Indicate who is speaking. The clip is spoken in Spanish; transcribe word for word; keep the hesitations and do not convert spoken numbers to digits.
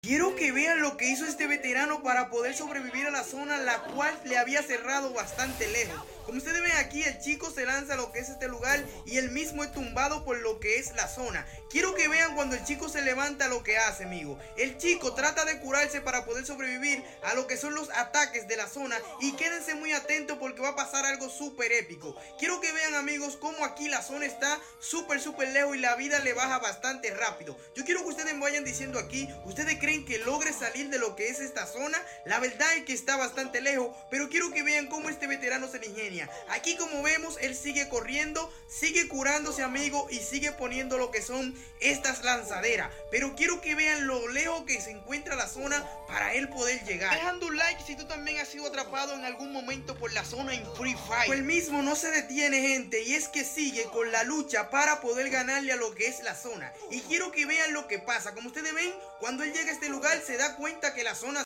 Speaker 1: Quiero que vean lo que hizo este veterano para poder sobrevivir a la zona, la cual le había cerrado bastante lejos. Como ustedes ven aquí, el chico se lanza a lo que es este lugar y él mismo es tumbado por lo que es la zona. Quiero que vean cuando el chico se levanta lo que hace, amigo. El chico trata de curarse para poder sobrevivir a lo que son los ataques de la zona. Y quédense muy atentos porque va a pasar algo súper épico. Quiero que vean, amigos, cómo aquí la zona está súper súper lejos y la vida le baja bastante rápido. Yo quiero que ustedes me vayan diciendo aquí, ¿ustedes creen que logre salir de lo que es esta zona? La verdad es que está bastante lejos, pero quiero que vean cómo este veterano se le ingenia. Aquí, como vemos, él sigue corriendo, sigue curándose, amigo, y sigue poniendo lo que son estas lanzaderas. Pero quiero que vean lo lejos que se encuentra la zona para él poder llegar. Dejando un like si tú también has sido atrapado en algún momento por la zona en Free Fire. Pues el mismo no se detiene, gente, y es que sigue con la lucha para poder ganarle a lo que es la zona. Y quiero que vean lo que pasa. Como ustedes ven, cuando él llega a este lugar se da cuenta que la zona